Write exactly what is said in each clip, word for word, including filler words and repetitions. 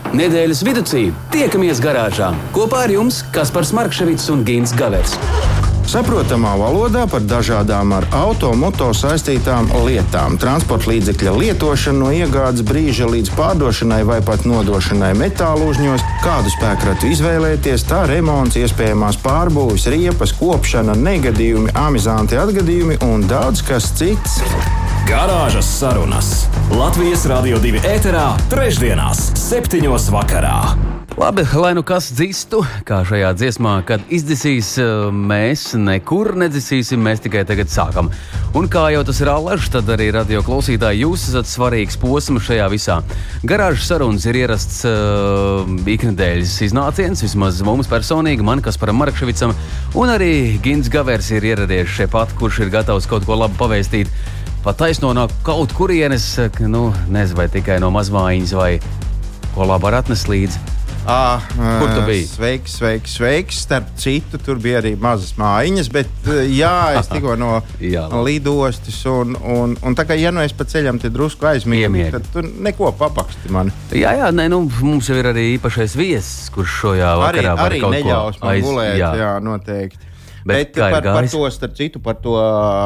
Nedēļas viducī tiekamies garāžā. Kopā ar jums Kaspars Markševits un Gints Gavers. Saprotamā valodā par dažādām ar auto, moto saistītām lietām. Transporta līdzekļa lietošana no iegādes brīža līdz pārdošanai vai pat nodošanai metālu uzņos, kādu spēkratu izvēlēties, tā remonts, iespējamās pārbūves, riepas, kopšana, negadījumi, amizanti atgadījumi un daudz kas cits. Garāžas sarunas Latvijas Radio divi ēterā trešdienās septiņos vakarā. Labi, lai nu kas dzistu, kā šajā dziesmā, kad izdzisīs, mēs nekur nedzisīsim, mēs tikai tagad sākam. Un kā jau tas ir allaž, tad arī radio klausītāji, jūs esat svarīgs posms šajā visā. Garāžas sarunas ir ierasts uh, iknedēļas iznāciens, vismaz mums personīgi, man Kasparam Markševicam, un arī Gints Gavers ir ieradies šeit pat, kurš ir gatavs kaut ko labu pavēstīt. Pat taisno no kaut kurienes, nu, nezinu, vai tikai no mazmājiņas, vai ko labu var atnest līdzi. À, Kur tu biji? Sveiks, sveiks, sveiks. Starp citu, tur bija arī mazas mājiņas, bet jā, es tikko no lidostas, un, un, un tā kā ja nu es pa ceļam te drusku aizmīgu, tad tu neko papaksti mani. Jā, jā, nē, nu, mums jau ir arī īpašais viesis, kurš šojā vakarā var arī kaut neļaus ko man aiz... gulēt, jā, jā noteikti. Bet, Bet par, par to, starp citu, par to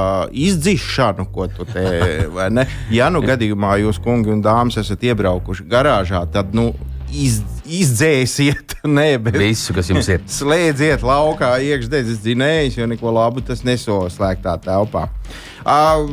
izdzišanu, ko tu te, vai ne? Ja nu gadījumā jūs, kungi un dāmas, esat iebraukuši garāžā, tad, nu, iz, izdzēsiet, ne, bet visu, kas jums ir. Slēdziet laukā iekšdedzes dzinējus, jo neko labu tas nesola slēgtā telpā. Uh,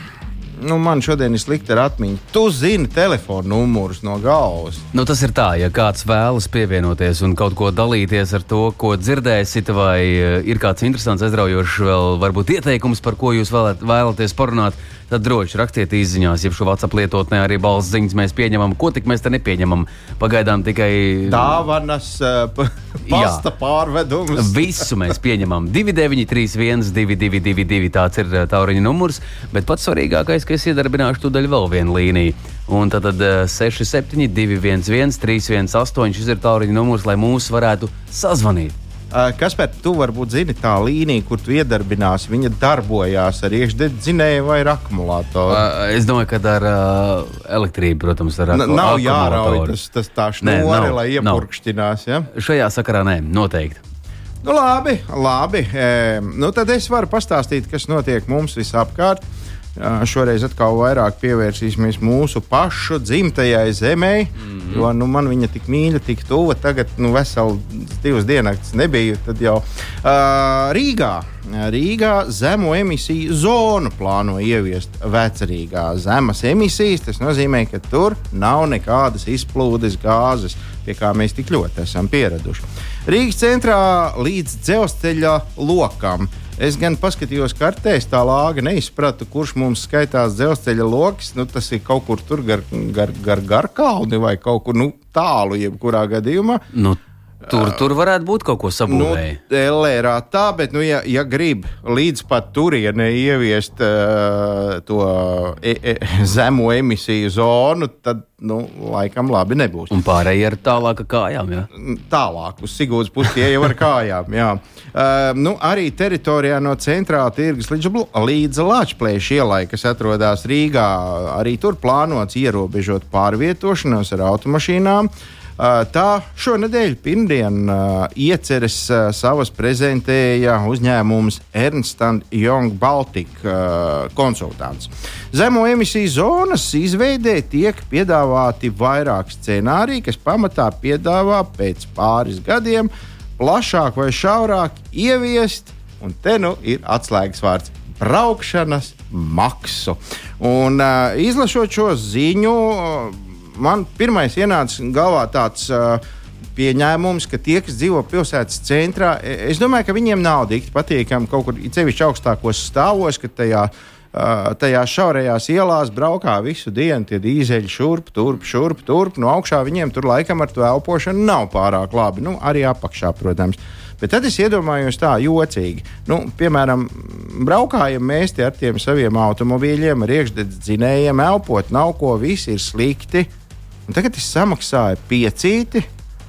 Nu, man šodien ir slikti ar atmiņu. Tu zini telefonu numurus no galvas. Nu, tas ir tā, ja kāds vēlas pievienoties un kaut ko dalīties ar to, ko dzirdēsit, vai ir kāds interesants, aizraujošs vēl varbūt ieteikums, par ko jūs vēlēt, vēlaties parunāt, tad droši rakstiet īsziņās, jeb šo WhatsApp lietotnē arī balss ziņas mēs pieņemam. Ko tik mēs te nepieņemam? Pagaidām tikai dāvanas, uh, pasta pārvedumus. Visu mēs pieņemam. divi deviņi trīs viens divi divi divi divi tāds ir tālruņa numurs, bet pats svarīgākais, ka es iedarbināšu tūdaļ vēl vienu līniju. Un tad, tad seši septiņi divi viens viens trīs viens astoņi, šis ir tālruņa numurs, lai mūs varētu sazvanīt. Kaspar, tu varbūt zini tā līnija, kur tu iedarbināsi, viņa darbojās ar iekšdedzinēju vai ar akumulātoru? Uh, es domāju, ka ar uh, elektrību, protams, ar akumulātoru. Nav jārauj tas, tas tā šnori, lai iepurkšķinās, ja? Šajā sakarā nē, noteikti. Nu labi, labi. E, nu tad es varu pastāstīt, kas notiek mums visapkārt. Šoreiz atkal vairāk pievērsīsimies mūsu pašu dzimtajai zemei, mm-hmm. jo nu, man viņa tik mīļa, tik tuva. Tagad nu, veseli divas diennaktis nebija. Tad jau uh, Rīgā, Rīgā zemo emisiju zonu plāno ieviest Vecrīgā. Zemas emisijas, tas nozīmē, ka tur nav nekādas izplūdes gāzes, pie kā mēs tik ļoti esam pieraduši. Rīgas centrā līdz dzelzceļa lokam. Es gan paskatījos kartēs, tā lāga neizpratu, kurš mums skaitās dzelzceļa loks. Nu, tas ir kaut kur tur gar, gar, gar, gar kalni vai kaut kur nu, tālu, jebkurā gadījumā. Nu, tur, tur varētu būt kaut ko sabūvēji. Nu, Lērā tā, bet, nu, ja, ja grib līdz pat turienei ieviest uh, to e, e, zemo emisiju zonu, tad, nu, laikam labi nebūs. Un pārējie ir tālāk ar kājām, jā? Tālāk, uz Sigūdas pusi tie jau ar kājām, jā. Uh, nu, arī teritorijā no centrāla tirgus līdz, līdz Lāčplēša ielai, kas atrodas Rīgā, arī tur plānots ierobežot pārvietošanos ar automašīnām. Uh, tā šonedēļ pirmdien uh, ieceres uh, savas prezentēja uzņēmums Ernst and Young Baltic uh, konsultants. Zemo emisiju zonas izveidē tiek piedāvāti vairāk scenāriji, kas pamatā piedāvā pēc pāris gadiem plašāk vai šaurāk ieviest, un te nu ir atslēgas vārds - braukšanas maksu. Un uh, izlasot šo ziņu, uh, man pirmais ienāca galvā tāds uh, pieņēmums, ka tie, kas dzīvo pilsētas centrā, es domāju, ka viņiem nav dikti patīkami kaut kur cevišķi augstākos stāvos, ka tajā Uh, tajās šaurajās ielās braukā visu dienu tie dīzeļi šurp, turp, šurp, turp. No augšā viņiem tur laikam ar to elpošanu nav pārāk labi. Nu, arī apakšā, protams. Bet tad es iedomājos tā jocīgi. Nu, piemēram, braukājam mēs te ar tiem saviem automobīļiem, ar iekšdedzes dzinējiem, elpot nav ko, viss ir slikti. Un tagad es samaksāju piecīti.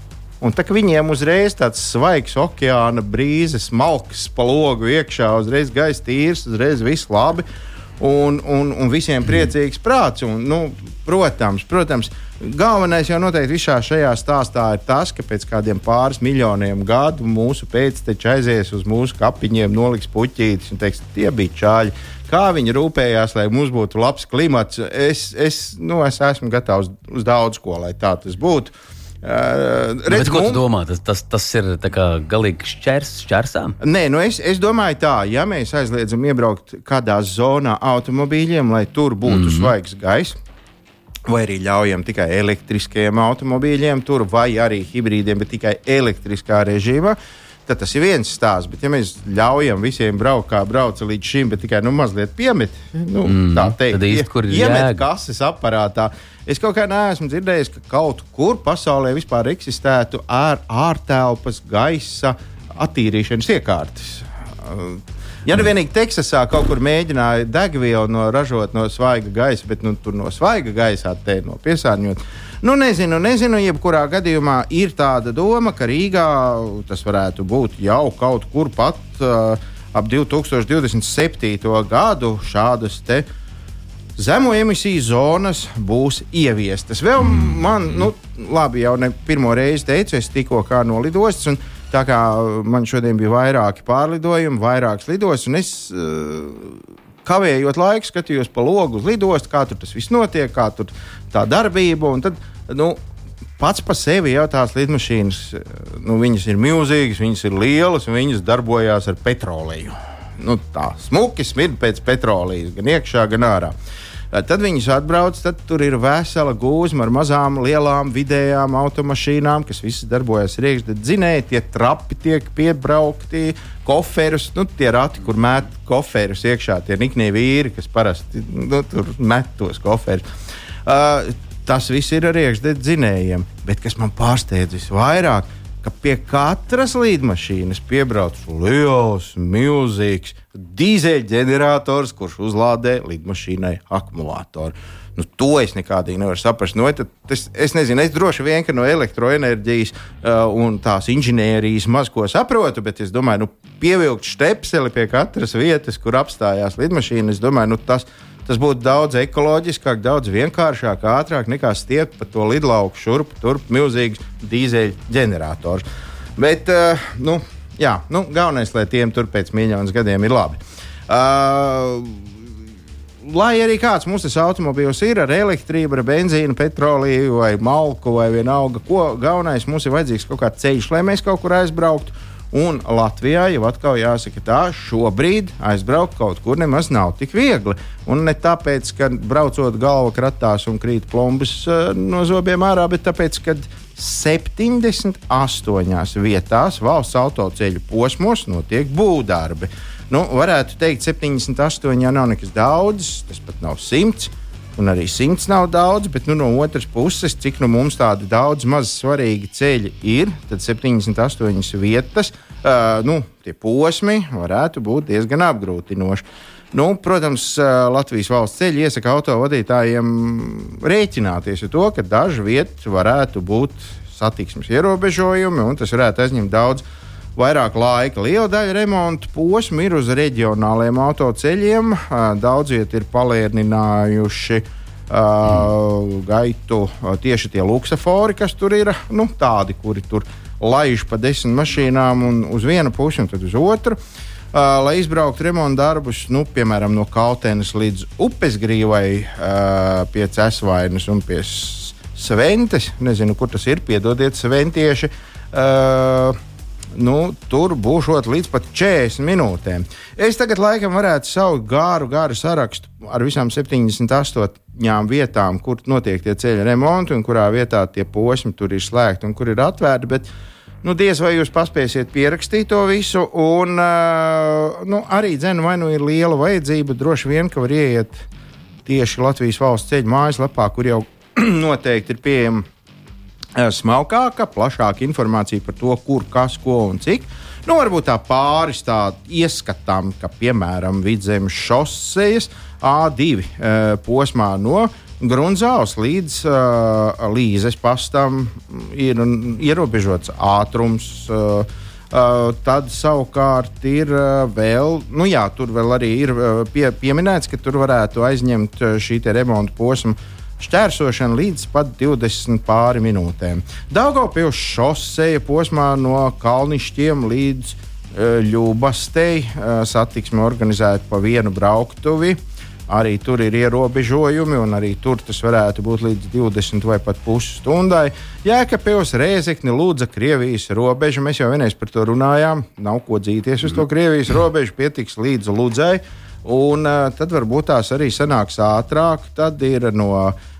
Un tā kā viņiem uzreiz tāds svaigs okeāna brīzes, malks pa logu iekšā, uzreiz gaisa tīrs, uzreiz viss labi. un, un, un visiem priecīgs prāts. Un, nu, protams, protams, galvenais jau noteikti visā šajā stāstā ir tas, ka pēc kādiem pāris miljoniem gadu mūsu pēcteči aizies uz mūsu kapiņiem, noliks puķītis un teiks, tie bija čāļi. Kā viņi rūpējās, lai mums būtu labs klimats, es, es, nu, es esmu gatavs uz daudz ko, lai tā tas būtu. Uh, redz, Bet, ko mums... tu domā? Tas, tas, tas ir tā kā galīgi šķērs, šķērsām? Nē, nu es, es domāju tā, ja mēs aizliedzam iebraukt kādā zonā automobīļiem, lai tur būtu mm-hmm. svaigs gaiss, vai arī ļaujam tikai elektriskajiem automobīļiem, tur vai arī hibrīdiem, bet tikai elektriskā režīmā, tad tas ir viens stāsts. Bet, ja mēs ļaujam visiem braukt, kā brauca līdz šim, bet tikai nu, mazliet piemet, nu, mm, tā teikt, tad īsti, kur ir iemet jēga? Kases aparātā. Es kaut kā neesmu dzirdējis, ka kaut kur pasaulē vispār eksistētu ār, ārtelpas gaisa attīrīšanas iekārtas. Ja nu vienīgi Teksasā kaut kur mēģināja degvielu no ražot no svaiga gaisa, bet nu, tur no svaiga gaisa attē no piesārņot. Nu, nezinu, nezinu, jebkurā gadījumā ir tāda doma, ka Rīgā tas varētu būt jau kaut kur pat uh, ap divi tūkstoši divdesmit septīto gadu šādas te zemo emisiju zonas būs ieviestas. Vēl man, nu, labi, jau ne pirmo reizi teicu, es tikko kā no lidostas, un tā kā man šodien bija vairāki pārlidojumi, vairākas lidostas, un es uh, kavējot laiku skatījos pa logu uz lidostu, kā tur tas viss notiek, kā tur tā darbība, un tad, nu, pats pa sevi jau tās lidmašīnas, nu, viņas ir milzīgas, viņas ir lielas, un viņas darbojās ar petroliju. Nu, tā smuki smird pēc petrolijas, gan iekšā, gan ārā. Tad viņas atbrauc, tad tur ir vesela gūzma ar mazām, lielām, vidējām automašīnām, kas visas darbojas ar iekšdedzinēju, tie trapi tiek piebraukti, koferus, nu, tie rati, kur met koferus iekšā, tie niknie vīri, kas parasti nu, tur met tos koferus. Uh, tas viss ir ar iekšdedzinējiem, bet kas man pārsteidzis vairāk, ka pie katras lidmašīnas piebrauc liels, milzīgs dīzeļģenerators, kurš uzlādē lidmašīnai akumulātoru. Nu, to es nekādīgi nevaru saprast. Nu, tad, es, es nezinu, es droši vien, ka no elektroenerģijas uh, un tās inženierijas maz ko saprotu, bet es domāju, nu, pievilkt štepseli pie katras vietas, kur apstājās lidmašīna, es domāju, nu, tas, tas būtu daudz ekoloģiskāk, daudz vienkāršāk, ātrāk nekā stiep pa to lidlauku šurp, turp milzīgs dīzeļģenerators. Bet, uh, nu, jā, nu, galvenais, lai tiem tur pēc miljonus gadiem ir labi. Uh, lai arī kāds mums tas automobīls ir ar elektrību, ar benzīnu, petroliju vai malku vai vienalga, ko galvenais mums ir vajadzīgs kaut kāds ceļš, lai mēs kaut kur aizbrauktu. Un Latvijā jau atkal jāsaka tā, šobrīd aizbraukt kaut kur nemaz nav tik viegli. Un ne tāpēc, ka braucot galva kratās un krīt plombas uh, no zobiem ārā, bet tāpēc, ka septiņdesmit astoņās vietās valsts autoceļu posmos notiek būvdarbi. Nu, varētu teikt, septiņdesmit astoņi jau nav nekas daudz, tas pat nav simts, un arī simts nav daudz, bet nu, no otras puses, cik nu mums tādi daudz maz svarīgi ceļi ir, tad septiņdesmit astoņas vietas, uh, nu, tie posmi varētu būt diezgan apgrūtinoši. Nu, protams, Latvijas valsts ceļi iesaka autovadītājiem rēķināties ar to, ka daži vieti varētu būt satiksmes ierobežojumi, un tas varētu aizņemt daudz vairāk laika. Liela daļa remontu posmu ir uz reģionāliem autoceļiem. Daudz vieti ir palēninājuši uh, gaitu tieši tie luksafori, kas tur ir, nu, tādi, kuri tur laiž pa desmit mašīnām un uz vienu pusi un tad uz otru. Uh, lai izbrauktu remontu darbus, nu, piemēram, no Kautenes līdz Upesgrīvai, uh, pie Cesvainas un pie Sventes. Nezinu, kur tas ir, piedodiet, sventieši. Uh, nu, tur būšot līdz pat četrdesmit minūtēm. Es tagad laikam varētu saukt garu, garu sarakstu ar visām septiņdesmit astoņām vietām, kur notiek tie ceļa remonti un kurā vietā tie posmi tur ir slēgti un kur ir atvērti. Bet nu, diez vai jūs paspēsiet pierakstīt to visu, un uh, nu, arī dzene vai nu ir liela vajadzība, droši vien, ka var ieiet tieši Latvijas valsts ceļu mājaslapā, kur jau noteikti ir pieejama uh, smalkāka, plašāka informācija par to, kur, kas, ko un cik. Nu, varbūt tā pāris tā ieskatām, ka, piemēram, Vidzemes šosejas A divi uh, posmā no Grunzāles līdz uh, Līzes pastam ir ierobežots ātrums, uh, Uh, tad savukārt ir uh, vēl, nu jā, tur vēl arī ir uh, pie, pieminēts, ka tur varētu aizņemt uh, šī te remonta posma šķērsošana līdz pat divdesmit pāri minūtēm. Daugavpils šoseja posmā no Kalnišķiem līdz uh, Ļubastei uh, satiksme organizēta pa vienu brauktuvi. Arī tur ir ierobežojumi, un arī tur tas varētu būt līdz divdesmit vai pat pusstundai. Jēkabpils, Rēzekne, Ludza, Krievijas robeža. Mēs jau vienreiz par to runājām. Nav ko dzīties uz to Krievijas robežu, pietiks līdz Ludzai. Un uh, tad varbūt tās arī sanāks ātrāk. Tad ir no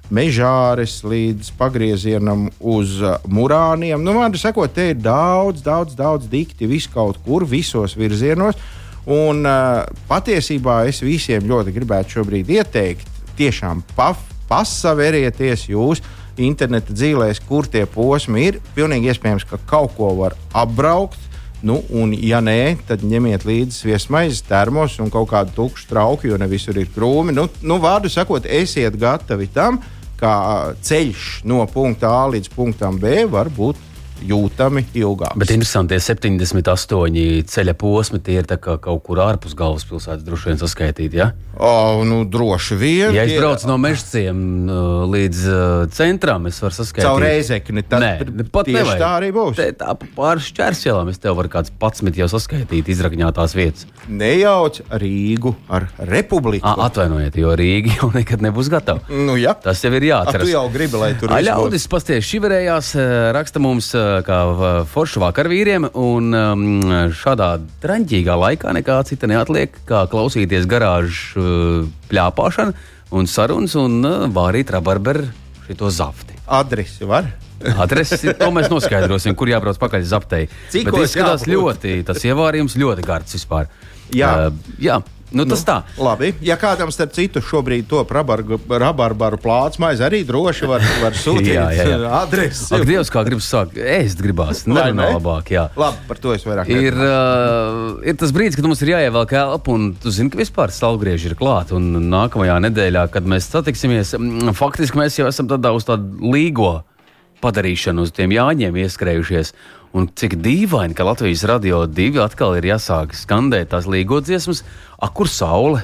Mežāres līdz pagriezienam uz uh, Murāniem. Nu, man sakot, te ir daudz, daudz, daudz dikti vis kaut kur, visos virzienos. Un uh, patiesībā es visiem ļoti gribētu šobrīd ieteikt, tiešām paf, pasaverieties jūs interneta dzīvēs, kur tie posmi ir. Pilnīgi iespējams, ka kaut ko var apbraukt. Nu, un, ja nē, tad ņemiet līdzi sviestmaizes, termos un kaut kādu tukšu trauku, jo ne visur ir krūmi. Nu, nu, vārdu sakot, esiet gatavi tam, ka ceļš no punkta A līdz punktam B var būt jūtami ilgāks. Bet interesanti, tie septiņdesmit astoņi ceļa posmi, tie ir tā kā kaut kur ārpus galvaspilsētas droši vien saskaitīti, ja? O, nu, droši vien. Ja es tie... braucu no Mežciem uh, līdz uh, centram, es varu saskaitīt. Caur Rēzekni, tad Nē, pat tieši nevajag. Tā arī būs. Te, tā pār šķērsjelām es tev varu kāds padsmit jau saskaitīt izrakņātās vietas. Nejauc Rīgu ar Republiku. À, atvainojiet, jo Rīga jau nekad nebūs gatava. Nu, ja. Tas jau ir jāatceras. A, tu jau gribi, lai tur viss būs. Ļaudis pasties šiverējās, raksta mums kā foršu vakarvīriem, un um, šādā traņķīgā laikā nekā cita neatliek, kā klausīties garāžu uh, pļāpāšanu un sarunas un uh, vārīt rabarberu šito zafti. Adresi var? Adresi, to mēs noskaidrosim, kur jābrauc pakaļ zaptei. Bet izskatās ļoti, tas ievārījums ļoti gards vispār. Jā. Uh, jā. Nu, tas nu, tā. Labi. Ja kādam starp citu šobrīd top rabarbaru plātsmaizi, arī droši var, var sūtīt jā, jā, jā. adresi. Ak, Dievs, kā gribas sākt, ēst gribās. Nerunā labāk, jā. Labi, par to es vairāk ir, uh, ir tas brīdis, kad mums ir jāievelk elpa, un tu zini, ka vispār stalgrieži ir klāt. Un nākamajā nedēļā, kad mēs satiksimies, faktiski mēs jau esam tādā uz tādu līgo padarīšanu uz tiem Jāņiem ieskrējušies. Un cik dīvaini, ka Latvijas radio divi atkal ir jāsāk skandēt tās līgodziesmas. A, kur saule?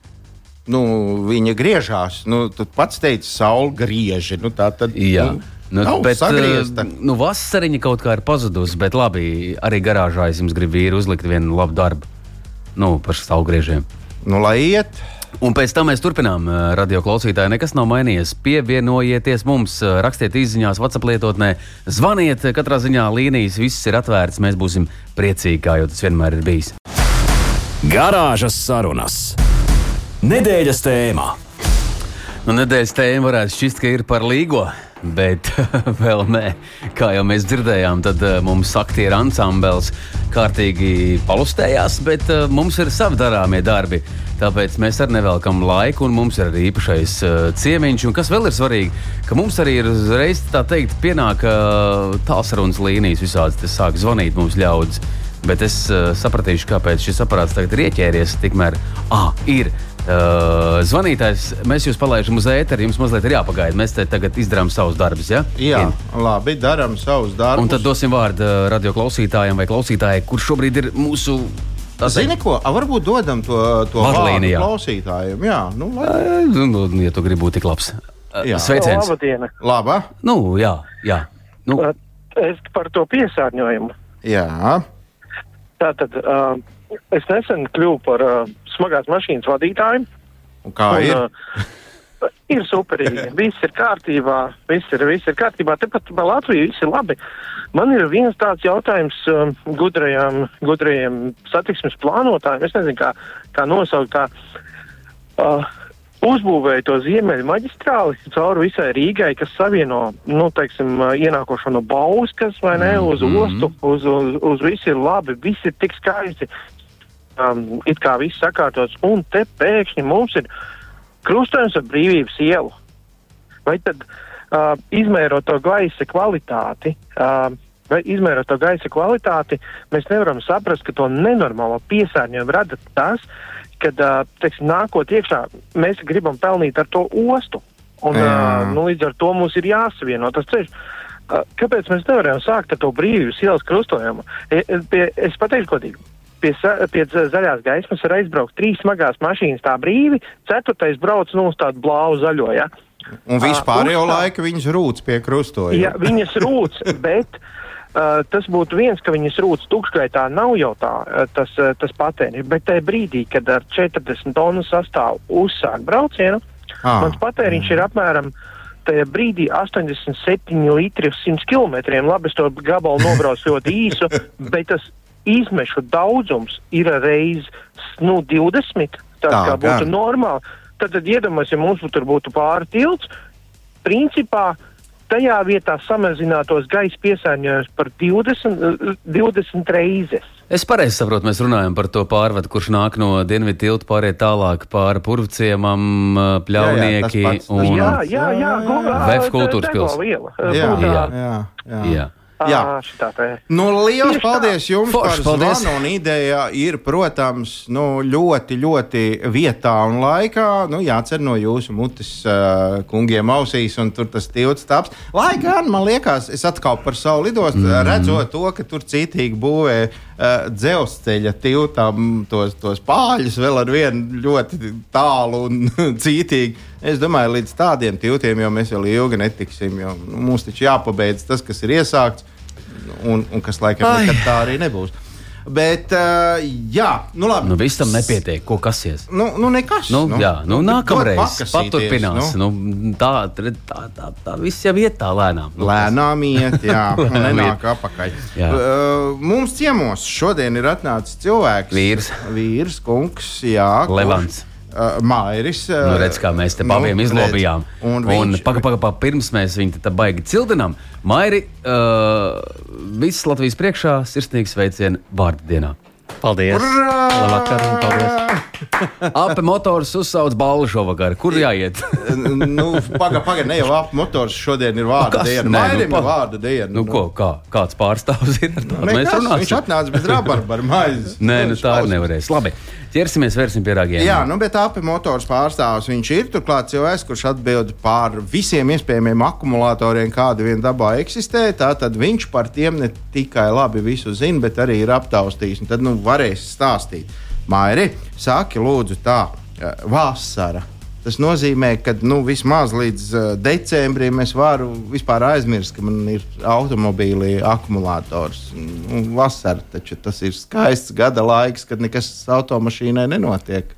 Nu, viņa griežās. Nu, tu pats teici, saule grieži. Nu, tā tad, jā. Nu, nu, bet, sagriezta. Nu, vasariņa kaut kā ir pazudusi, bet labi, arī garāžā es jums gribu vīri uzlikt vienu labu darbu. Nu, par saulgriežiem. Nu, lai iet. Un pēc tam mēs turpinām, radio klausītāji, nekas nav mainījies. Pievienojieties mums, rakstiet izziņās, WhatsApp lietotnē, zvaniet, katrā ziņā līnijas, viss ir atvērts, mēs būsim priecīgi, kā jau tas vienmēr ir bijis. Garāžas sarunas. Nedēļas tēmā. Nu, nedēļas tēma varētu šķist, ka ir par līgo, bet vēl nē. Kā jau mēs dzirdējām, tad uh, mums aktieri ansambels kārtīgi palustējās, bet uh, mums ir savi darāmie darbi. Tāpēc mēs arī nevelkam laiku, un mums ir arī īpašais uh, ciemiņš. Un kas vēl ir svarīgi, ka mums arī ir reiz, tā teikt, pienāk uh, tālsarunas līnijas visādas, tas sāk zvanīt mums ļaudis. Bet es uh, sapratīšu, kāpēc šis aparāts tagad ir ieķēries, tikmēr, ā, ir. Uh, zvanītājs, mēs jūs palaidām uz ēteru, jums mazliet ir jāpagaida. Mēs te tagad izdarām savus darbus, ja? Jā, In. labi, darām savus darbus. Un tad dosim vārdu uh, radio klausītājiem vai klausītājai, kurš šobrīd ir mūsu... Zini ko, a, varbūt dodam to, to vārdu klausītājiem. Jā, nu, lai... uh, nu, ja tu gribi būt tik labs. Uh, sveiciens. Labadiena. Labā. Nu, jā, jā. Nu. Es par to piesārņojumu. Jā. Tātad... Uh, Es nesen kļuvu par uh, smagās mašīnas vadītāju. Un kā un, ir? Uh, ir superīgi. Viss ir kārtībā. Viss ir, viss ir kārtībā. Tepat par Latviju viss ir labi. Man ir viens tāds jautājums uh, gudrajām, gudrajiem satiksmes plānotājiem. Es nezinu, kā, kā nosaukt. Kā, uh, uzbūvēja to ziemeļu maģistrāli cauri visai Rīgai, kas savieno, nu, teiksim, ienākošo no Bauskas, vai ne, uz mm-hmm. ostu, uz, uz, uz visu ir labi, viss ir tik skaisti. Um, it kā viss sakārtots, un te pēkšņi mums ir krustojums ar Brīvības ielu. Vai tad uh, izmērot to gaisa kvalitāti, uh, vai izmērot to gaisa kvalitāti, mēs nevaram saprast, ka to nenormālo piesārņojumu rada tas, kad, uh, teiksim, nākot iekšā, mēs gribam pelnīt ar to ostu. Un, uh, nu, līdz ar to mums ir jāsavieno tas ceļš. Kāpēc mēs nevarējām sākt ar to brīvības ielas krustojumu? Es pateikšu godīgi. Pie, pie zaļās gaismas var aizbraukt trīs smagās mašīnas tā brīvi, ceturtais brauc nu uz tādu blāvu zaļo, ja? Un vispārējo uh, laiku viņas rūc pie krustojuma. Jā, viņas rūc, bet uh, tas būtu viens, ka viņas rūc tukšgaitā nav jau tā, tas, tas patēriņš, bet tajā brīdī, kad ar četrdesmit tonu sastāvu uzsāk braucienu, ah, mans patēriņš mm. ir apmēram tajā brīdī astoņdesmit septiņi litri uz simts kilometriem. Labi, es to gabalu nobraucu ļoti īsu, bet tas izmešu daudzums ir reiz nu, divdesmit, tas tā, kā būtu gan. Normāli. Tad, tad iedomājies, ja mums tur būtu pāri tilts, principā tajā vietā samazinātos gaisa piesārņojums par divdesmit, divdesmit reizes. Es pareizi saprotu, mēs runājam par to pārvadu, kurš nāk no Dienvidu tilta pāriet tālāk pāri Purvciemam, Pļaunieki jā, jā, un jā, jā, jā, Vēfs kultūras pils. Jā, jā, jā, jā. jā. Jā, nu, liels paldies jums Forš, par paldies. zvanu, un ideja ir, protams, nu, ļoti, ļoti vietā un laikā. Nu, jācer no jūsu mutes uh, kungiem ausīs, un tur tas tilts taps. Lai gan, man liekas, es atkal par savu lidostu, mm. redzot to, ka tur citīgi būvē uh, dzelzceļa tiltam tos, tos pāļus vēl ar vienu ļoti tālu un citīgi. Es domāju, līdz tādiem tiltiem jau mēs vēl ilgi netiksim, jo nu, mums taču jāpabeidz tas, kas ir iesākts, un, un kas laikam Ai. nekad tā arī nebūs. Bet, uh, jā, nu labi. Nu, viss tam nepietiek, ko kasies. Nu, nu nekas. Nu, nu, jā, nu, nākamreiz paturpinās. Nu. Nu, tā, tā, tā, tā viss jau iet tā lēnām. Nu, lēnām iet, jā, un nenāk apakaļ. Uh, mums ciemos šodien ir atnācis cilvēks. Vīrs. Vīrs, kungs, jā. Levants. Uh, Mairis. Uh, nu, redz, kā mēs te paviem nu, izlobījām. Un, un viņš... paga, paga, paga, pirms mēs viņu te baigi cildinām. Mairi, uh, viss Latvijas priekšā sirsnīgs sveicien vārda dienā. Paldies! Urrā! Labvakar un paldies! Ape motors uzsauc balvu šovakar. Kur jāiet? nu, paga, paga, ne jau Ape motors šodien ir vārda nu, diena. Mairim nu, ir vārda diena. Nu, nu. Ko, kā, kāds pārstāvs ir? Mēs runāsim. Viņš atnāca bez rabarbaru maizes. Nē, nu tā arī nevarēs. Labi. Ķersimies, vērsim pie ragiem. Jā, nu, bet Ape motors pārstāvs viņš ir. Turklāt cilvēks, kurš atbild par visiem iespējamiem akumulatoriem, kādi vien dabā eksistē. Tātad viņš par tiem ne tikai labi visu zina, bet arī ir aptaustījis. Un tad nu, varēs stāstīt. Mairi, saki lūdzu tā, vasara. Tas nozīmē, ka nu, vismaz līdz uh, decembrim es varu vispār aizmirst, ka man ir automobīlī akumulators. Nu, vasara taču tas ir skaists gada laiks, kad nekas automašīnai nenotiek.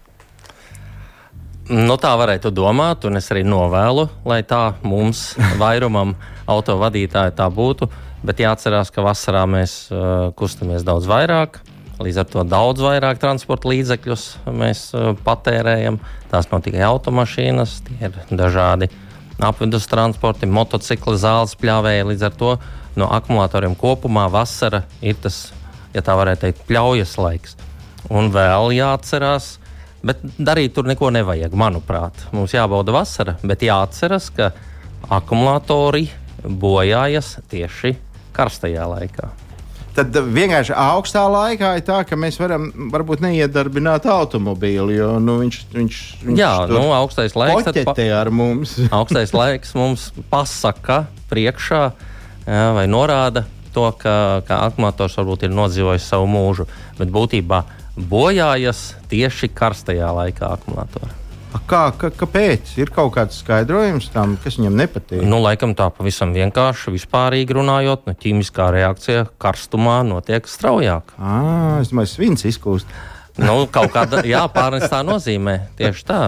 Nu, tā varētu domāt, un es arī novēlu, lai tā mums, vairumam autovadītāji tā būtu, bet jāatcerās, ka vasarā mēs uh, kustamies daudz vairāk. Līdz ar to daudz vairāk transporta līdzekļus mēs uh, patērējam. Tās nav tikai automašīnas, tie ir dažādi apvidus transporti, motocikli, zāles pļāvēji. Līdz ar to no akumulatoriem kopumā vasara ir tas, ja tā varētu teikt, pļaujas laiks. Un vēl jāatcerās, bet darīt tur neko nevajag, manuprāt. Mums jābauda vasara, bet jāatceras, ka akumulatori bojājas tieši karstajā laikā. Tad vienkārši augstā laikā ir tā, ka mēs varam varbūt neiedarbināt automobīli, jo nu, viņš, viņš, viņš jā, nu, augstais laiks poķetē ar mums. Augstais laiks mums pasaka priekšā, jā, vai norāda to, ka, ka akumulators varbūt ir nodzīvojis savu mūžu, bet būtībā bojājas tieši karstajā laikā akumulatori. Kā, kā, kāpēc? Ir kaut kāds skaidrojums tam, kas viņam nepatīk? Nu, laikam tā pavisam vienkārši, vispārīgi runājot, nu, ķīmiskā reakcija karstumā notiek straujāk. À, es domāju, svins izkūst. Nu, kaut kāda, jā, pārnes tā nozīmē. Tieši tā,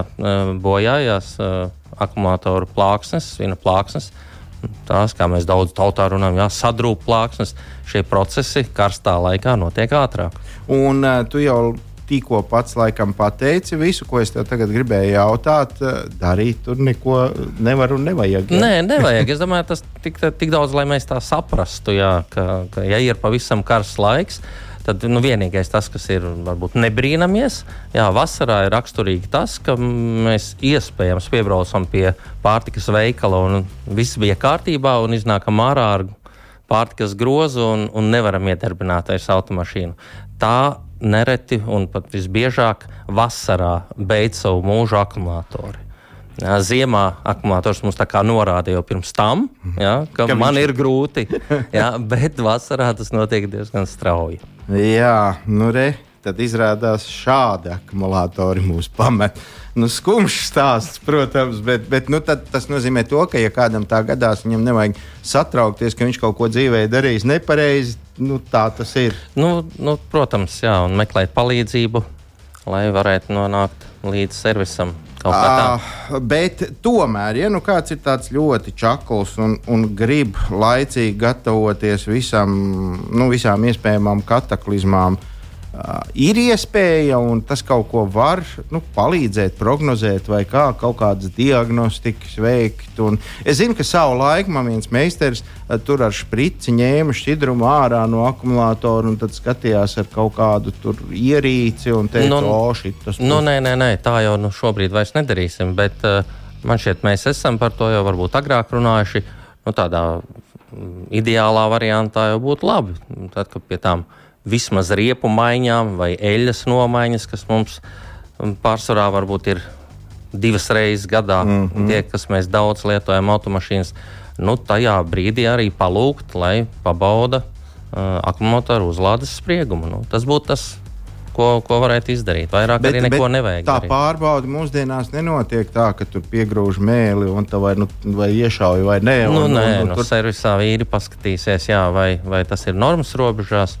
bojājās akumulātoru plāksnes, svina plāksnes. Tās, kā mēs daudz tautā runājam, jā, sadrūp plāksnes. Šie procesi karstā laikā notiek ātrāk. Un uh, tu jau tikko pats laikam pateici visu, ko es tev tagad gribēju jautāt, darīt tur neko nevar un nevajag. Ja? Nē, nevajag. Es domāju, tas tik, tik daudz, lai mēs tā saprastu, jā, ka, ka ja ir pavisam karsts laiks, tad nu, vienīgais tas, kas ir varbūt nebrīnamies, jā, vasarā ir raksturīgi tas, ka mēs iespējams piebraucam pie pārtikas veikala un viss bija kārtībā un iznākam ārā ar pārtikas grozu un, un nevaram iedarbināt aiz automašīnu. Tā nereti un pat visbiežāk vasarā beidz savu mūžu akumulatori. Ziemā akumulators mums tā kā norāda jau pirms tam, jā, ka, ka man viņš... ir grūti, jā, bet vasarā tas notiek diezgan strauji. Jā, nu re, tad izrādās šādi akumulatori mūs pamet. Nu, skumjš stāsts, protams, bet, bet nu, tad, tas nozīmē to, ka, ja kādam tā gadās, viņam nevajag satraukties, ka viņš kaut ko dzīvē darījis nepareizi. Nu, tā tas ir. Nu, nu, protams, jā, un meklēt palīdzību, lai varētu nonākt līdz servisam. Uh, bet tomēr, ja nu kāds ir tāds ļoti čakls un, un grib laicīgi gatavoties visam, nu, visām iespējamām kataklizmām, uh, ir iespēja un tas kaut ko var nu, palīdzēt, prognozēt vai kā, kaut kādas diagnostikas veikt. Un es zinu, ka savu laiku man viens meistars uh, tur ar šprici ņēma šķidrumu ārā no akumulātora un tad skatījās ar kaut kādu tur ierīci un teica, nu, o, šitas. Nu, nē, nē, nē, tā jau nu, šobrīd vairs nedarīsim, bet uh, man šķiet, mēs esam par to jau varbūt agrāk runājuši. Nu, tādā mm, ideālā variantā jau būtu labi. Tad, kad pie tām vismaz riepu maiņām vai eļas nomaiņas, kas mums pārsvarā varbūt ir divas reizes gadā, mm-hmm. tie, kas mēs daudz lietojam automašīnas, nu, tajā brīdī arī palūgt, lai pabauda uh, akumulātoru uzlādes spriegumu. Nu, tas būtu tas, ko, ko varētu izdarīt. Vairāk bet, arī neko nevajag. Tā darīt. Pārbauda mūsdienās nenotiek tā, ka tur piegrūž mēli un tā vai, nu, vai iešauj vai nē. Nu, un, nē, un, un, nu, tur... servisā vīri paskatīsies, jā, vai, vai tas ir normas robežās.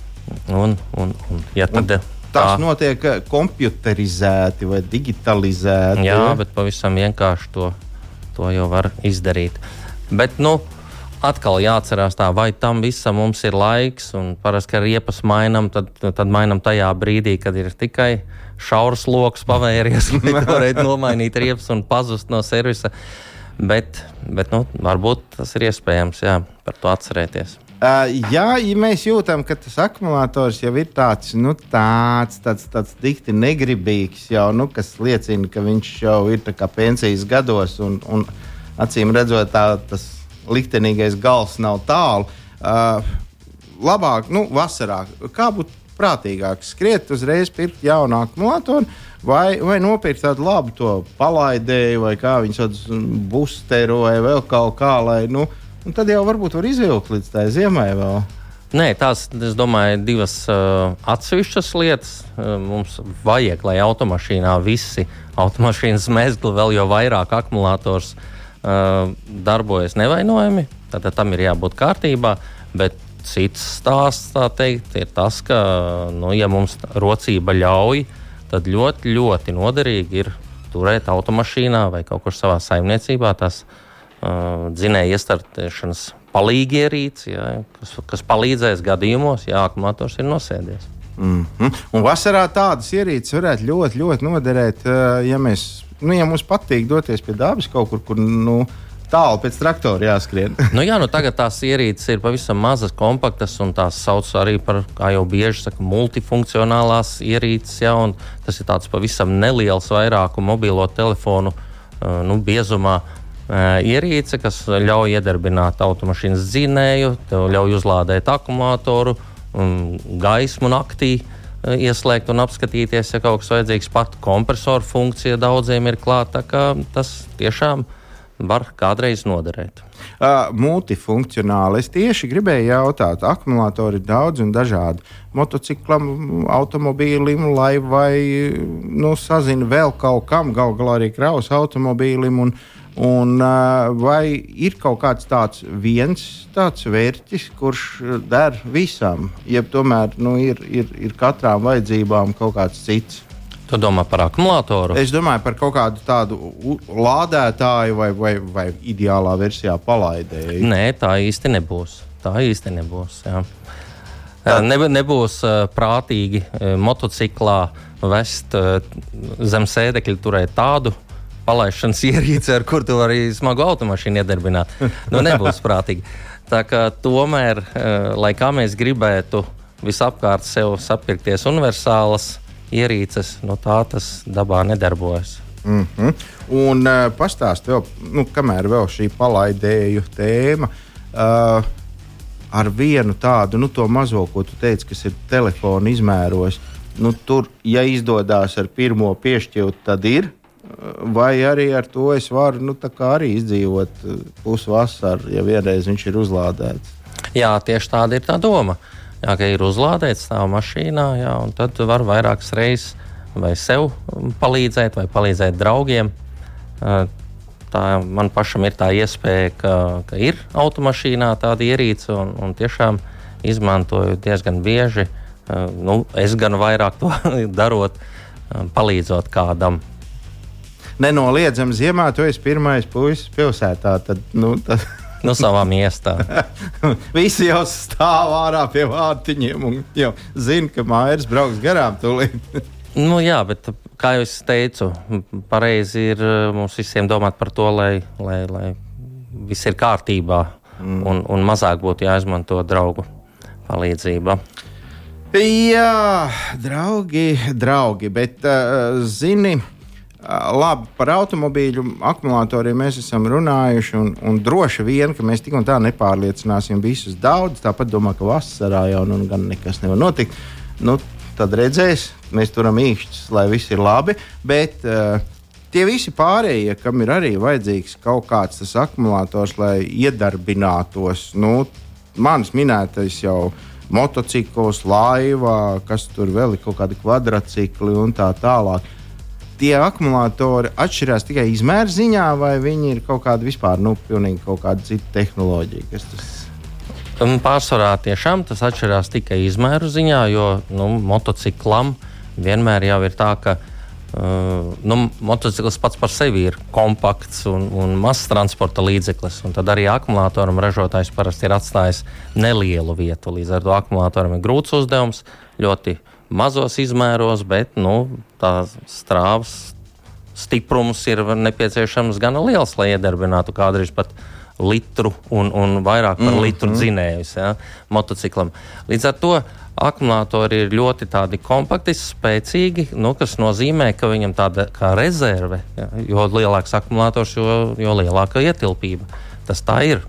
Un, un, un, ja tad, un tas tā notiek kompjuterizēti vai digitalizēti. Jā, bet pavisam vienkārši to, to jau var izdarīt. Bet, nu, atkal jāatcerās tā, vai tam visam mums ir laiks, un parasti, ka riepas mainam, tad, tad mainam tajā brīdī, kad ir tikai šaurs loks pavēries, lai varētu nomainīt riepas un pazust no servisa. Bet, bet nu, varbūt tas ir iespējams, jā, par to atcerēties. Uh, jā, ja mēs jūtam, ka tas akumulators jau ir tāds, nu, tāds, tāds, tāds dikti negribīgs, jau, nu, kas liecina, ka viņš jau ir tā kā pensijas gados, un, un acīm redzot, tā, tas liktenīgais gals nav tālu. Uh, labāk, nu, vasarā, kā būtu prātīgāk skriet uzreiz pirkt jaunu akumulatoru, vai, vai nopirkt tādu labu to palaidēju, vai kā viņi sauc, boosteru, vai vēl kaut kā, lai, nu, un tad jau varbūt var izvilkt līdz tā ziemai vēl. Nē, tās, es domāju, divas uh, atsevišķas lietas. Uh, mums vajag, lai automašīnā visi automašīnas mezgli, vēl jau vairāk akumulators uh, darbojas nevainojami. Tad tam ir jābūt kārtībā. Bet cits stāsts, tā teikt, ir tas, ka, nu, ja mums rocība ļauj, tad ļoti, ļoti noderīgi ir turēt automašīnā vai kaut kur savā saimniecībā tas Uh, dzinēja iestartēšanas palīgierīci, jā, kas, kas palīdzēs gadījumos, ja akumulators ir nosēdies. Mm-hmm. Un vasarā tādas ierīces varētu ļoti, ļoti noderēt, uh, ja, mēs, nu, ja mums patīk doties pie dabas kaut kur, kur nu, tālu pēc traktora jāskrien. nu, jā, nu, tagad tās ierīces ir pavisam mazas, kompaktas, un tās sauc arī par, kā jau bieži saka, multifunkcionālās ierīces, jā, un tas ir tāds pavisam neliels vairāku mobilo telefonu uh, nu, biezumā. Uh, ierīce, kas ļauj iedarbināt automašīnas dzinēju, ļauj uzlādēt akumulātoru, um, gaismu naktī uh, ieslēgt un apskatīties, ja kaut kas vajadzīgs. Pat kompresoru funkcija daudziem ir klāta, tā kā tas tiešām var kādreiz noderēt. Uh, multifunkcionāli. Es tieši gribēju jautāt, akumulātori ir daudz un dažādi. Motociklam, automobīlim, laivai, nu, sazina vēl kaut kam, gal galā arī kraus automobīlim un Un, uh, vai ir kaut kāds tāds viens tāds vērķis, kurš der visam, jeb tomēr nu, ir, ir, ir katrām vajadzībām kaut kāds cits? Tu domā par akumulātoru? Es domāju par kaut kādu tādu lādētāju vai, vai, vai ideālā versijā palaidēju. Nē, tā īsti nebūs. Tā īsti nebūs, jā. Ne, nebūs uh, prātīgi uh, motociklā vest uh, zem sēdekļa turēt tādu palaišanas ierīci, ar kur tu vari smagu automašīnu iedarbināt. Nu, nebūs prātīgi. Tā kā tomēr, lai kā mēs gribētu visapkārt sev sapirkties universālas ierīces, nu tā tas dabā nedarbojas. Mm-hmm. Un uh, pastāst vēl, nu, kamēr vēl šī palaidēju tēma, uh, ar vienu tādu, nu, to mazo, ko tu teici, kas ir telefona izmēros, nu, tur, ja izdodās ar pirmo piešķirt, tad ir. vai arī ar to es varu nu, tā kā arī izdzīvot pusvasaru, ja vienreiz viņš ir uzlādēts? Jā, tieši tāda ir tā doma. Jā, ka ir uzlādēts stāv mašīnā, jā, un tad var vairākas reizes vai sev palīdzēt, vai palīdzēt draugiem. Tā man pašam ir tā iespēja, ka, ka ir automašīnā tāda ierīce, un, un tiešām izmantoju diezgan bieži. Nu, es gan vairāk to darot, palīdzot kādam. Nenoliedzami ziemā tu esi pirmais puisis pilsētā. Tad, nu, tad... Nu, savā miestā. Visi jau stāv ārā pie vārtiņiem un jau zina, ka Mairis brauks garām tūlīt. Nu, jā, bet kā jau es teicu, pareizi ir mums visiem domāt par to, lai, lai, lai viss ir kārtībā mm. un, un mazāk būtu jāizmanto draugu palīdzība. Jā, draugi, draugi, bet uh, zini, uh, labi, par automobīļu akumulatoriem mēs esam runājuši, un, un droši vien, ka mēs tik un tā nepārliecināsim visus daudz, tāpat domā, ka vasarā jau nu, gan nekas nevar notikt. Nu, tad redzēs, mēs turam īkšķus, lai viss ir labi, bet uh, tie visi pārējie, kam ir arī vajadzīgs kaut kāds tas akumulators, lai iedarbinātos, nu, manis minētais jau motocikls, laiva, kas tur vēl ir kaut kādi kvadrcikli un tā tālāk. Tie akumulatori atšķirās tikai izmēra ziņā, vai viņi ir kaut kāda vispār, nu, pilnīgi kaut kāda cita tehnoloģija, kas tas... Pārsvarā tiešām tas atšķirās tikai izmēru ziņā, jo, nu, motociklam vienmēr jau ir tā, ka uh, nu, motocikls pats par sevi ir kompakts un, un mazs transporta līdzeklis, un tad arī akumulatoram ražotājs parasti ir atstājis nelielu vietu. Līdz ar to akumulatoram ir grūts uzdevums, ļoti mazos izmēros, bet, nu, tā strāvas stiprums ir nepieciešams gana liels, lai iedarbinātu kādreiz pat litru un, un vairāk par mm-hmm. litru dzinējus, ja, motociklam. Līdz ar to akumulatori ir ļoti tādi kompakti, spēcīgi, nu, kas nozīmē, ka viņam tāda kā rezerve, ja, jo lielāks akumulators, jo, jo lielāka ietilpība. Tas tā ir.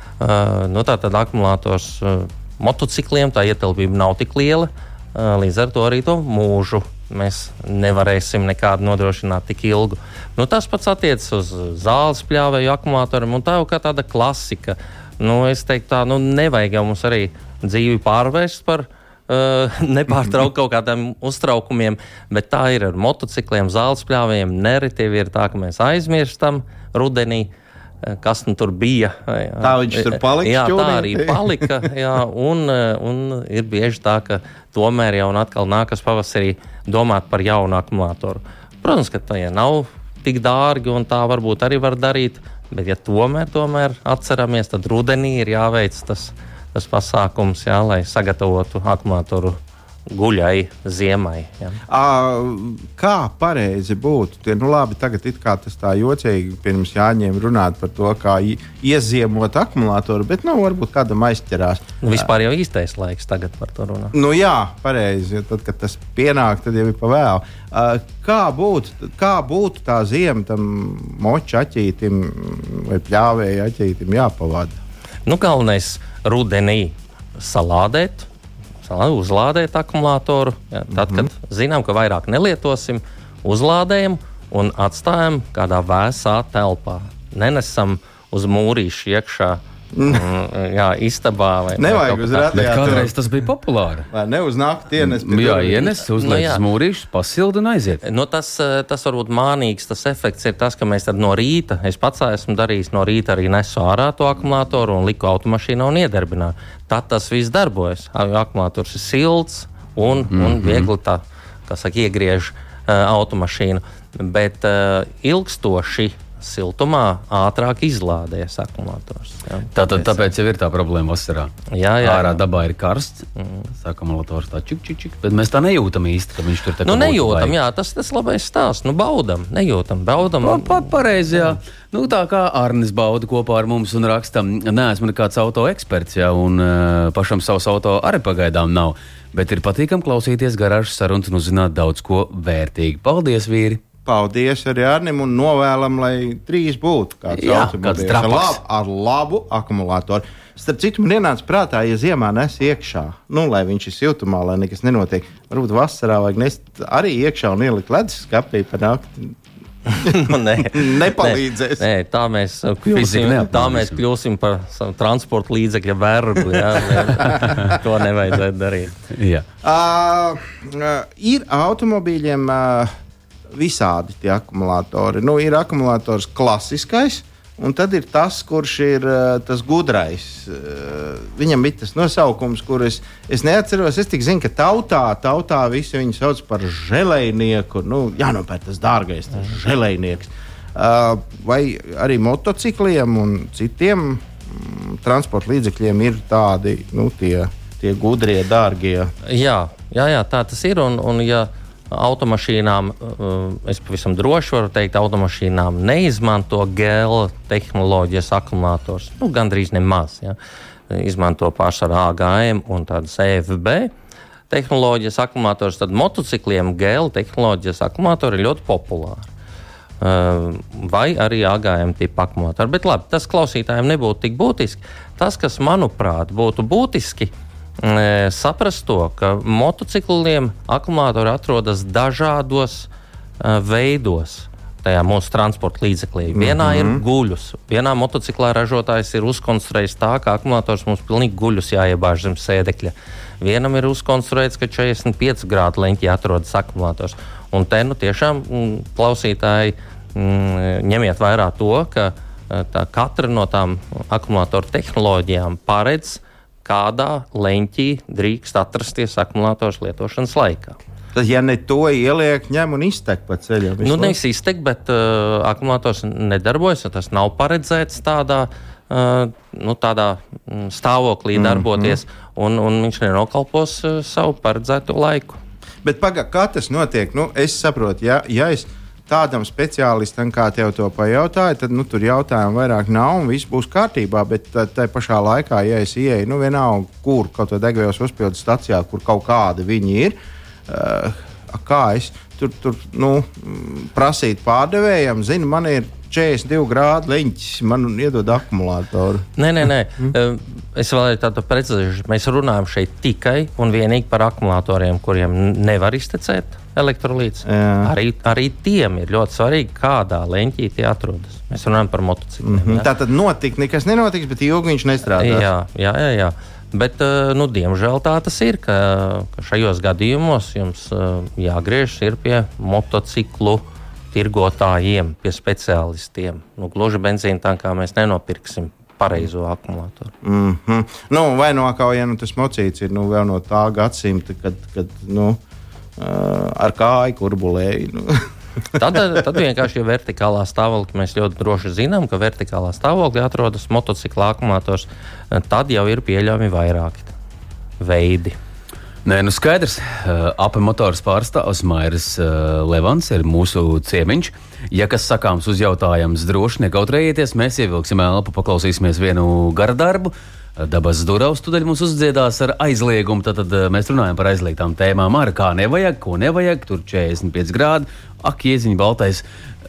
Uh, nu, tā tad akumulators uh, motocikliem tā ietilpība nav tik liela, uh, līdz ar to arī to mūžu mēs nevarēsim nekādu nodrošināt tik ilgu. Nu, tas pats attiecas uz zāles pļāvēju akumulatoriem, un tā jau kā tāda klasika. Nu, es teiktu tā, nu, nevajag jau mums arī dzīvi pārvērst par uh, nepārtraukt kaut kādiem uztraukumiem, bet tā ir ar motocikliem, zāles pļāvējiem. Nereti ir tā, ka mēs aizmirstam rudenī, kas nu tur bija. Jā. Tā viņš tur palika. Jā, tā arī palika. Jā, un, un ir bieži tā, ka tomēr jau un atkal nākas pavasarī domāt par jaunu akumulatoru. Protams, ka tie nav tik dārgi un tā varbūt arī var darīt, bet ja tomēr, tomēr atceramies, tad rudenī ir jāveic tas, tas pasākums, jā, lai sagatavotu akumulatoru guļai ziemai. Ja. À, kā pareizi būtu? Tie, nu labi, tagad it kā tas tā jocīgi pirms Jāņiem runāt par to, kā ieziemot akumulatoru, bet nu varbūt kādam aizķerās. Nu, vispār jau īstais laiks tagad par to runāt. Nu jā, pareizi, jo tad, kad tas pienāk, tad jau ir pa vēlu. Kā būtu, kā būtu tā ziema tam moča aķītim vai pļāvēja aķītim jāpavada? Nu, galvenais rudenī salādēt, uzlādēt akumulātoru. Ja, tad, kad mm-hmm. zinām, ka vairāk nelietosim, uzlādējam un atstājam kādā vēsā telpā. Nenesam uz mūrīšu iekšā, mm, jā, istabā. Vai, nevajag vai uz radiatoru. Kādreiz tas bija populāri. Vai ne uz nakti ienes? Jā, ienes, uzliek uz mūrīšus, pasilda un aiziet. Nu, tas, tas varbūt mānīgs, tas efekts ir tas, ka mēs tad no rīta, es pats esmu darījis no rīta arī nesu ārā to akumulātoru un liku automašīnā un iedarbināju. Tad tas viss darbojas. Akumulators ir silts un, mm-hmm. un viegli tā, kā saka, iegriež uh, automašīnu. Bet uh, ilgstoši siltumā ātrāk izlādējas akumulators. Jā. Tātad tāpēc jau ir tā problēma vasarā. Jā, jā. Ārā dabā ir karsts, mm. akumulators tā čik, čik, čik, bet mēs tā nejūtam īsti, ka viņš tur tā kā nu, nejūtam, jā, tas tas labais stāsts. Nu, baudam, nejūtam, baudam. Pa, pa, pareizi, jā. Nu, tā kā Arnis bauda kopā ar mums un raksta, neesmu nekāds auto eksperts, jā, un uh, pašam savs auto arī pagaidām nav, bet ir patīkam klausīties garāžas sarunas un uzzināt daudz ko vērtīgi. Paldies, vīri! Paldies arī Arnim un novēlam, lai trīs būtu kāds automobīls ar, lab, ar labu akumulātoru. Starp citu, man ienāca prātā, ja ziemā nes iekšā, nu, lai viņš ir siltumā, lai nekas nenotiek. Varbūt vasarā vajag nest arī iekšā un ielikt ledus skapī par nakti. nu, nē. Nepalīdzēs. Nē, nē, tā mēs kļūsim, tā mēs kļūsim par transporta līdzekļa vergu. Jā, nē, to nevajadzētu darīt. Jā. Uh, uh, ir automobīļiem uh, visādi tie akumulātori. Nu, ir akumulators klasiskais. Un tad ir tas, kurš ir uh, tas gudrais. Uh, viņam ir tas nosaukums, kurus es, es neatceros. Es tikai zinu, ka tautā, tautā visi viņu sauc par želejnieku. Nu, jānopērk tas dārgais, tas želejnieks. Uh, vai arī motocikliem un citiem mm, transporta līdzekļiem ir tādi nu, tie, tie gudrie, dārgie? Jā, jā, jā, tā tas ir. Un, un, ja automašīnām, es pavisam droši varu teikt, automašīnām neizmanto gēla tehnoloģijas akumulators. Nu, gandrīz nemaz. Ja. Izmanto pašu ar A G M un tādas E F B tehnoloģijas akumulators. Tad motocikliem gēla tehnoloģijas akumulatori ir ļoti populāri. Vai arī A G M tipa akumulatori. Bet labi, tas klausītājiem nebūtu tik būtiski. Tas, kas, manuprāt, būtu būtiski, saprast to, ka motocikliem akumulātori atrodas dažādos uh, veidos tajā mūsu transporta līdzeklī. Vienā mm-hmm. ir guļus. Vienā motociklā ražotājs ir uzkonstruējis tā, ka akumulators mums pilnīgi guļus jāiebāž zem sēdekļa. Vienam ir uzkonstruēts, ka četrdesmit pieci grādu leņķī atrodas akumulators. Un te nu tiešām m, klausītāji m, ņemiet vērā to, ka tā, katra no tām akumulātoru tehnoloģijām paredz, kādā leņķī drīkst atrasties akumulators lietošanas laikā. Tad, ja ne to ieliek, ņem un iztek pa ceļam. Nu, nevis iztek, bet uh, akumulators nedarbojas, tas nav paredzēts tādā, uh, nu, tādā stāvoklī mm, darboties, mm. Un, un viņš nenokalpos uh, savu paredzēto laiku. Bet pagā, kā tas notiek? Nu, es saprotu, ja, ja es tādam speciālistam, kā tev to pajautāju, tad nu, tur jautājumu vairāk nav un viss būs kārtībā. Bet tajā pašā laikā, ja es ieeju, nu vienalga, kur kaut ko degvielas uzpildes stacijā, kur kaut kādi viņi ir, uh, kā es tur, tur nu, prasīt pārdevējam, zinu, man ir četrdesmit divi grādi leņķis, man iedod akumulātoru. Nē, nē, nē. Es vēl tādu precizēšu. Mēs runājam šeit tikai un vienīgi par akumulatoriem, kuriem nevar iztecēt elektrolīts. Arī, arī tiem ir ļoti svarīgi, kādā leņķī tie atrodas. Mēs runājam par motocikliem. Mm-hmm. Ja? Tā tad notiks, nekas nenotiks, bet ilgi viņš nestrādās. Jā, jā, jā. jā. Bet, nu, diemžēl tā tas ir, ka, ka šajos gadījumos jums jāgriežas ir pie motociklu tirgotājiem, pie speciālistiem. Nu, gluži benzīna tankā mēs nenopirksim pareizo akumulātoru. Mm-hmm. Nu, vai no kā ja nu, tas mocīts ir nu, vēl no tā gadsimta, kad, kad nu, uh, ar kāju kurbulēju. Nu. tad, tad vienkārši ir vertikālā stāvoklī. Mēs ļoti droši zinām, ka vertikālā stāvoklī atrodas motocikla akumulators. Tad jau ir pieļaujami vairāki veidi. Nē, nu skaidrs. Uh, A P motors pārstāvs Mairis uh, Levans ir mūsu ciemiņš. Ja kas sakāms uz jautājums, droši nekautrējieties, mēs ievilksim elpu, paklausīsimies vienu gara darbu. Dabas Duravs tudaļ mums uzdziedās ar aizliegumu, tad, tad mēs runājam par aizliegtām tēmām, ar kā nevajag, ko nevajag, tur četrdesmit pieci grādi, ak, ieziņa baltais,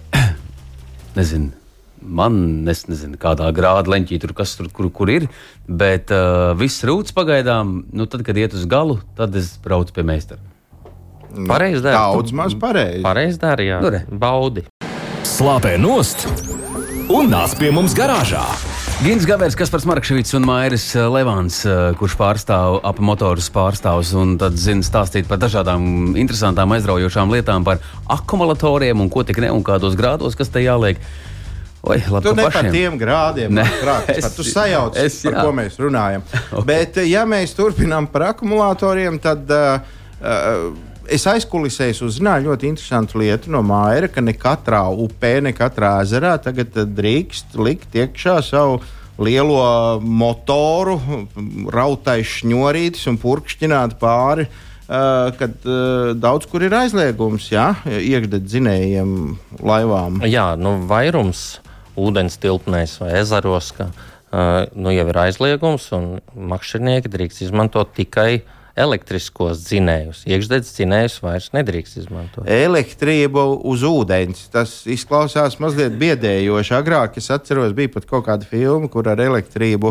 nezinu, man, es nezinu, kādā grāda leņķī tur, kas tur, kur, kur ir, bet uh, viss rūts pagaidām, nu tad, kad iet uz galu, tad es braucu pie meistara. Pareiz dari. Daudz maz pareizi. Pareiz dari, jā. Nu, re. Baudi. Slāpē nost un nāc pie mums garāžā. Gins Gavers, Kaspars Markševits un Mairis Levans, kurš pārstāv A P motors pārstāvs un tad zina stāstīt par dažādām interesantām, aizraujošām lietām par akumulatoriem un ko tik ne un kādos grādos, kas te jāliek. Oi, labi, tu ne pašiem. par tiem grādiem, prātis, par tu sajauc, es, par ko mēs runājam. Okay. Bet, ja mēs turpinām par akumulatoriem, tad uh, uh, es aizkulisēs uzzināju ļoti interesantu lietu no Maira, ka ne katrā upē, ne katrā ezerā tagad drīkst likt iekšā savu lielo motoru, rautais šņorītis un purkšķināt pāri, uh, kad uh, daudz kur ir aizliegums, jā, iekšdedzinējiem laivām. Jā, nu vairums ūdens tilpnēs vai ezeros, ka uh, nu jau ir aizliegums un makšķernieki drīkst izmantot tikai elektriskos dzinējus. Iekšdedz dzinējus vairs nedrīkst izmantot. Elektrība uz ūdens. Tas izklausās mazliet biedējoši. Agrāk es atceros, bija pat kaut kāda filma, kur ar elektrību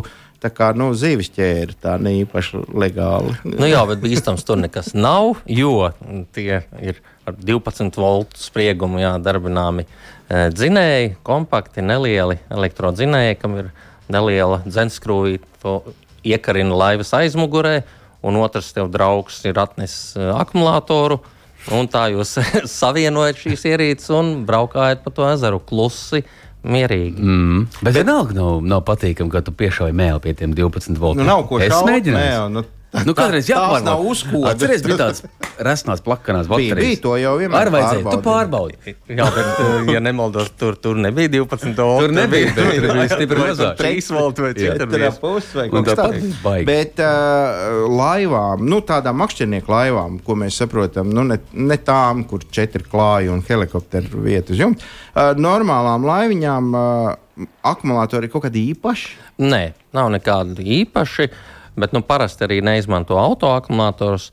tā kā, nu, zīves ķēri, tā neīpaši legāli. Nu jā, bet bīstams tur nekas nav, jo tie ir ar divpadsmit voltu spriegumu, jā, darbināmi e, dzinēji, kompakti, nelieli elektrodzinēji, kam ir neliela dzenskrūvīte, to iekarina laivas aizmugurē, un otrs tev draugs ir atnesis e, akumulātoru, un tā jūs savienojat šīs ierīces un braukājat pa to ezeru klusi, mierīgi. Mm. Bet vienalga nav, nav patīkami, ka tu piešauji mēli pie tiem divpadsmit voltiem. Nu, nav ko es šaut, mēģināju. nu, Nu, kādreiz jāpārbauda. Tās nav uzkodas. Atceries, bija tāds resnās plakanās baterijas. Bija, bija, to jau vienmēr Ar vajadzēja, tu pārbaudi. pārbaudi. Jā, bet, ja nemaldos, tur, tur nebija divpadsmit volti. Tur nebija, bet tur bija stipri mazāk. trīs volti vai cik tur bija. Vai Un kaut kas tāpat tāds. baigi. Bet uh, laivām, nu tādām makšķernieku laivām, ko mēs saprotam, nu ne, ne tām, kur četri klāji un helikopteru vietu uz jumta, uh, normālām laiviņām uh, akumulātori ir kaut kādi īpaši? Nē, nav nekādi īpaši. Bet nu, parasti arī neizmanto autoakumulātorus,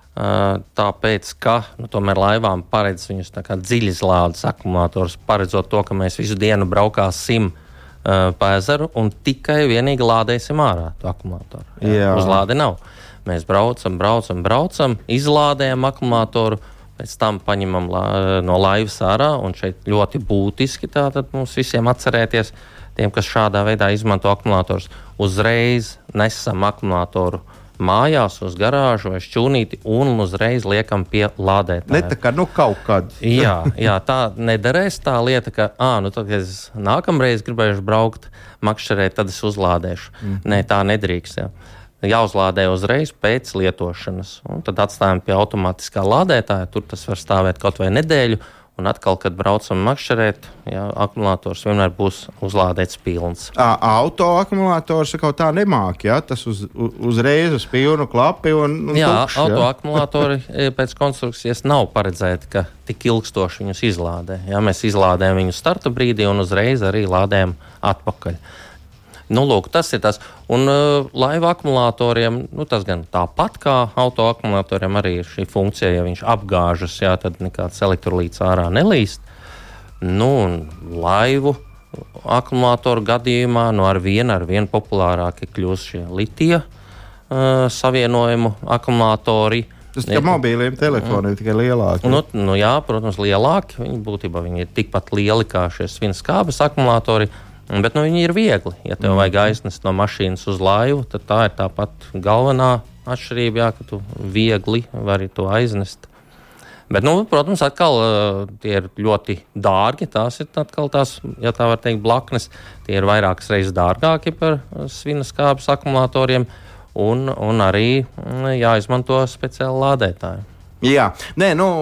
tāpēc, ka nu, tomēr laivām paredz viņus tā kā dziļizlādes akumulātorus, paredzot to, ka mēs visu dienu braukāsim uh, pa ezeru un tikai vienīgi lādēsim ārā to akumulātoru. Jā. Uz lādi nav. Mēs braucam, braucam, braucam, izlādējam akumulātoru, pēc tam paņemam la, no laivas ārā, un šeit ļoti būtiski tātad mums visiem atcerēties, tiem, kas šādā veidā izmanto akumulātorus, uzreiz nesam akumulātoru mājās uz garāžu vai šķūnīti un uzreiz liekam pie lādētāja. Ne tā kā, nu, kaut kad. jā, jā, tā nederēs tā lieta, ka, ā, nu, tad, kad es nākamreiz gribēšu braukt makšķerēt, tad es uzlādēšu. Mm. Nē, tā nedrīkst, jā. Jāuzlādē uzreiz pēc lietošanas, un tad atstājam pie automātiskā lādētāja, tur tas var stāvēt kaut vai nedēļu, un atkal, kad braucam makšķerēt, jā, akumulators vienmēr būs uzlādēts pilns. Auto akumulators kaut tā nemāk, jā? Tas uz, uzreiz uz pilnu klapi un, un jā, tukšs, jā, auto akumulatori pēc konstrukcijas nav paredzēti, ka tik ilgstoši viņus izlādē. Jā, mēs izlādējam viņu starta brīdī un uzreiz arī lādējam atpakaļ. Nu, lūk, tas ir tas. Un uh, laiva akumulatoriem, nu, tas gan tāpat kā auto akumulatoriem arī ir šī funkcija, ja viņš apgāžas, jā, tad nekāds elektrolīts ārā nelīst. Nu, un laivu akumulatoru gadījumā, nu, ar vienu, ar vienu populārāki kļūst šie litija uh, savienojumu akumulatori. Tas kā mobīliem telefoniem, tikai lielāki. Nu, nu, jā, protams, lielāki. Viņi būtībā viņi ir tikpat lieli kā šie svinskābes akumulatori. Bet nu, viņi ir viegli. Ja tev vajag aiznest no mašīnas uz laivu, tad tā ir tāpat galvenā atšķirība, jā, ka tu viegli vari to aiznest. Bet, nu, protams, atkal tie ir ļoti dārgi. Tās ir atkal tās, ja tā var teikt, blaknes. Tie ir vairākas reizes dārgāki par svinskābes akumulatoriem un, un arī jāizmanto speciāli lādētāji. Jā, nē, nu,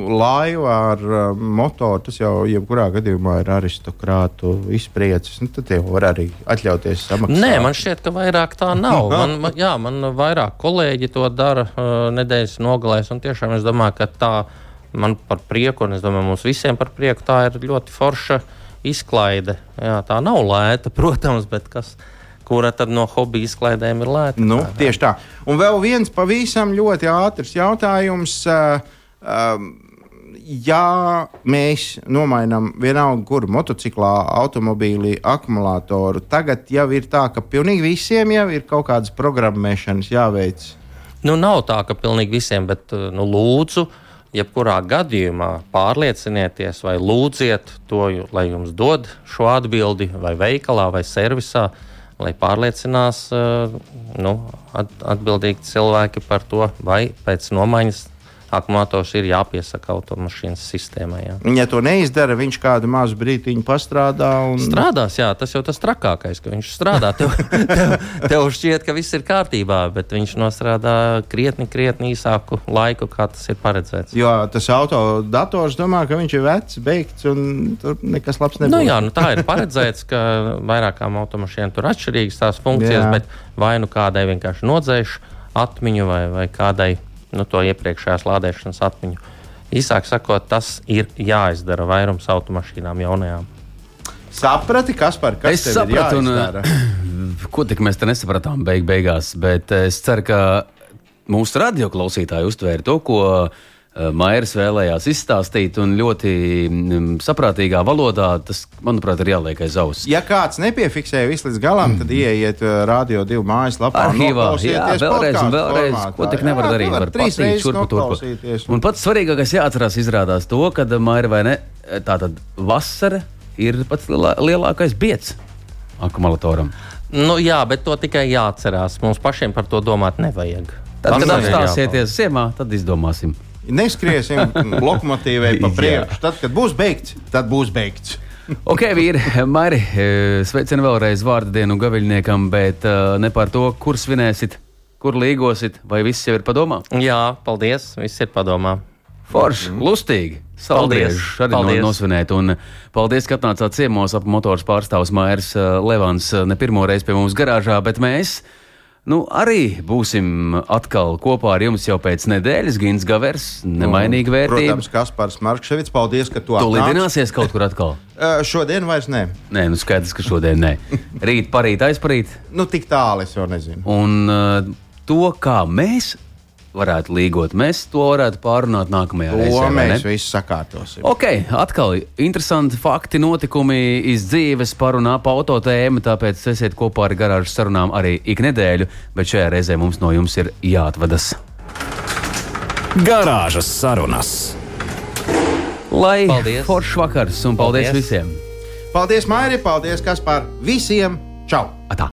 laiva ar uh, motoru, tas jau jebkurā gadījumā ir aristokrātu izpriecis. Nu, tad jau var arī atļauties samaksāt. Nē, man šķiet, ka vairāk tā nav. Man, man, jā, man vairāk kolēģi to dara uh, nedēļas nogalēs, un tiešām es domāju, ka tā man par prieku, un es domāju, mums visiem par prieku, tā ir ļoti forša izklaide. Jā, tā nav lēta, protams, bet kas... kura tad no hobija izklaidēm ir lēta. Nu, tieši tā. Un vēl viens pavisam ļoti ātrs jautājums. Ja mēs nomainām vienalga, kur motociklā, automobīlī, akumulātoru, tagad jau ir tā, ka pilnīgi visiem jau ir kaut kādas programmēšanas jāveic. Nu, nav tā, ka pilnīgi visiem, bet nu, lūdzu, jebkurā gadījumā pārliecinieties vai lūdziet to, lai jums dod šo atbildi vai veikalā vai servisā, lai pārliecinās nu, atbildīgi cilvēki par to, vai pēc nomaiņas akumulators ir jāpiesaka automašīnas sistēmai. Jā. Ja to neizdara, viņš kādu mazu brītiņu pastrādā. Un... Strādās, jā, tas jau tas trakākais, ka viņš strādā. Tev, tev, tev šķiet, ka viss ir kārtībā, bet viņš nostrādā krietni, krietni īsāku laiku, kā tas ir paredzēts. Jo tas autodators domā, ka viņš ir vecs, beigts un tur nekas labs nebūs. Nu jā, nu tā ir paredzēts, ka vairākām automašīnām tur atšķirīgas tās funkcijas, jā. Bet vai nu kādai vienkārši nodzēš atmiņu vai, vai kādai nu, to iepriekšējās lādēšanas atmiņu. Īsāk sakot, tas ir jāizdara vairums automašīnām jaunajām. Saprati, Kaspar, kas es tev sapratu, ir jāizdara? Un, ko tik mēs te nesapratām beig beigās, bet es ceru, ka mūsu radioklausītāji uztvēra to, ko Mairis vēlējās izstāstīt, un ļoti mm, saprātīgā valodā tas, manuprāt, ir jāliek aiz auss. Ja kāds nepiefiksēja visu līdz galam, tad ieiet Radio divi mājaslapā. Arhīvā, jā, vēlreiz un vēlreiz, formātā. Ko tik nevar jā, darīt, var pasīt šurpu turpu. Un pats svarīgākais jāatcerās izrādās to, kad Mairi vai ne, tātad vasara ir pats lielākais biets akumulatoram. Nu jā, bet to tikai jāatcerās. Mums pašiem par to domāt nevajag. Tad, kad apstāsieties ziemā, tad izdomāsim. Neskriesim lokomotīvai pa priekšu. Tad, kad būs beigts, tad būs beigts. Ok, vīri, Mairi, sveicinu vēlreiz vārda dienu gaviļniekam, bet uh, ne par to, kur svinēsit, kur līgosit, vai viss jau ir padomā? Jā, paldies, viss ir padomā. Forši, mm. lustīgi, saldieži arī no, nosvinēt, un paldies, ka atnācāt ciemos ap motors pārstāvs Mairis uh, Levans uh, ne pirmo reizi pie mums garāžā, bet mēs Nu, arī būsim atkal kopā ar jums jau pēc nedēļas. Gins Gavers, nemainīga vērtība. Protams, Kaspars Markševits, paldies, ka tu atnāc. Tu lidināsies kaut kur atkal? uh, šodien vairs nē. Nē, nu skaidrs, ka šodien nē. Rīt, parīt, aizparīt. Nu, tik tālu es jau nezinu. Un uh, to, kā mēs varētu līgot, mēs to varētu pārunāt nākamajā reizē. To mēs visu sakārtosim. Ok, atkal interesanti fakti, notikumi iz dzīves par un ap auto tēmu, tāpēc esiet kopā ar garāžas sarunām arī ik nedēļu, bet šajā reizē mums no jums ir jāatvadas. Garāžas sarunas. Lai paldies. Foršs vakars un paldies, paldies visiem. Paldies, Mairi, paldies, Kaspar, visiem. Čau! Atā.